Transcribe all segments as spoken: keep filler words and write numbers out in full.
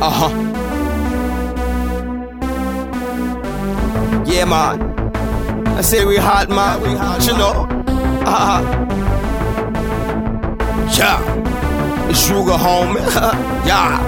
Uh-huh. Yeah, man. I say we hot, man. We hot, you know. Uh-huh. Yeah. It's Ruger, homie. Yeah.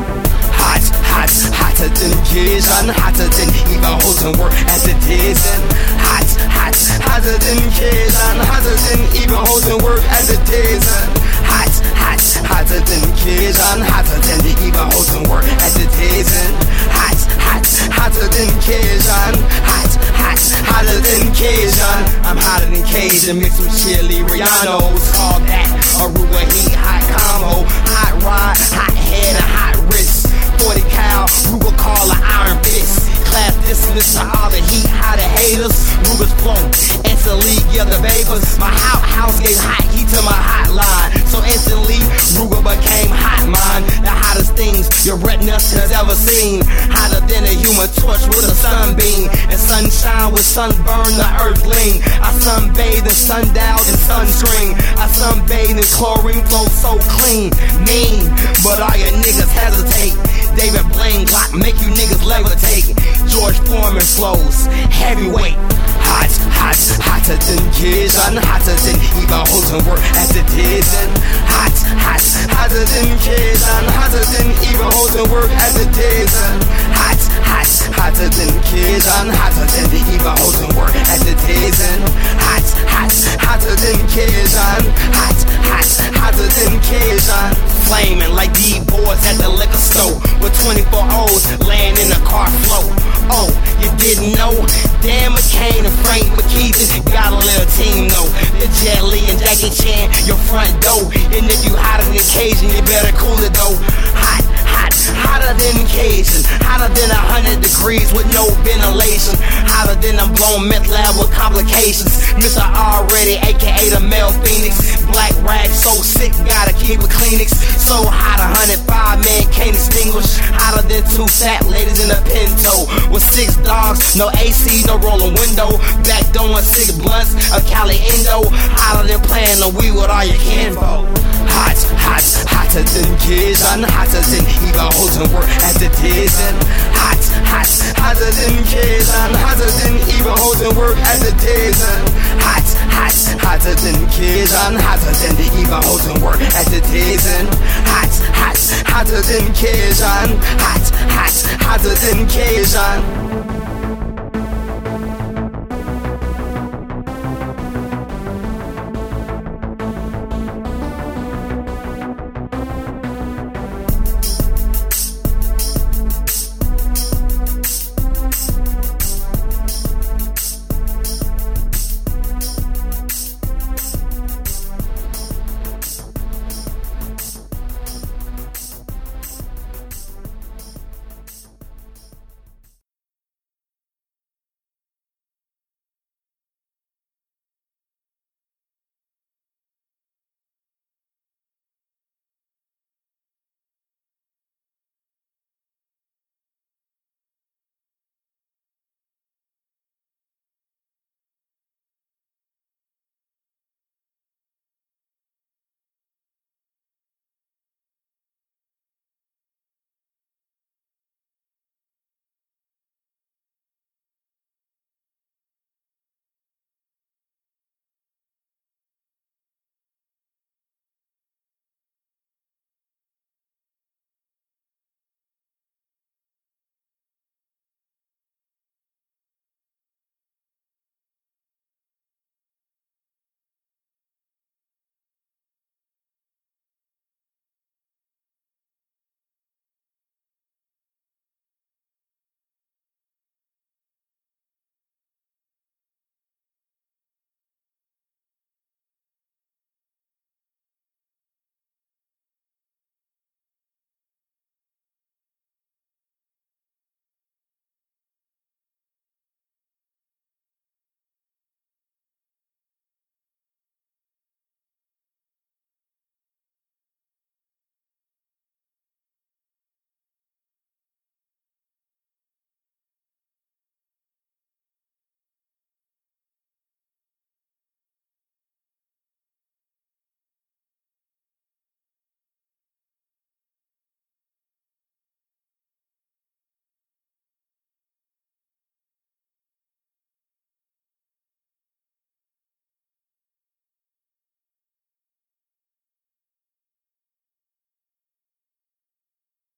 Hot, hot, hotter than Cajun, hotter than even Rosenberg as it is. And hot, hot, hotter than Cajun, hotter than even Rosenberg as it is. And hot, hot, hotter than Cajun, hotter than even Rosenberg as it is. And hot, hot, hotter than Cajun, hot, hot, hotter than Cajun. I'm hotter than Cajun, mix some chili Rihanna's. Call that Aruba heat, hot combo, hot rod, hot head, and hot wrist. forty cal, Ruger call an iron fist. Class dismissed to all the heat, how the haters. Ruger's flow, instantly give the vapors. My house gave hot heat to my hotline, so instantly Ruger became hot mine. The hottest things your retina has ever seen. Hotter than a human torch with a sunbeam. And sunshine with sunburn the earthling. I sunbathe in sundial and sunscreen. I sunbathe in chlorine flow so clean. Mean, but all your niggas hesitate. David Blaine Glock make you niggas levitate. George Foreman flows, heavyweight. Hot, hot, hotter than Cajun, hotter than even Rosenberg as it is. And hot, hot, hotter than Cajun, hotter than even Rosenberg as it is. And hot, hot, hotter than Cajun, hotter than even Rosenberg as it is. And hot, hot, hotter than Cajun, hot, hot, hotter than Cajun. Flaming like D-boys at the liquor store with twenty-four O's laying in the car flow. Oh, you didn't know? Dan McCain and Frank McKeithen got a little team though. The Jet Li and Jackie Chan, your front door. And if you hotter than Cajun, you better cool it though. Hot, hot, hotter than Cajun, hotter than a hundred degrees with no ventilation. Hotter than a blown meth lab with complications. Mister Already, aka the male Phoenix. Black rag so sick, gotta keep a Kleenex. So hot, a hundred five man can't extinguish. Hotter than two fat ladies in a Pinto. With six dogs, no A C, no rolling window. Back doing six blunts, a Cali Indo. Hotter than playing the Wii with all your kinfolk. Hot, hot, hotter than Cajun, hotter than even Rosenberg as it is. And hot, hot, hotter than Cajun, hotter than even Rosenberg as it is. And hot, hot, hotter than Cajun, hotter than even Rosenberg as it is. And hot, hot, hotter than Cajun, hot, hot, hotter than Cajun.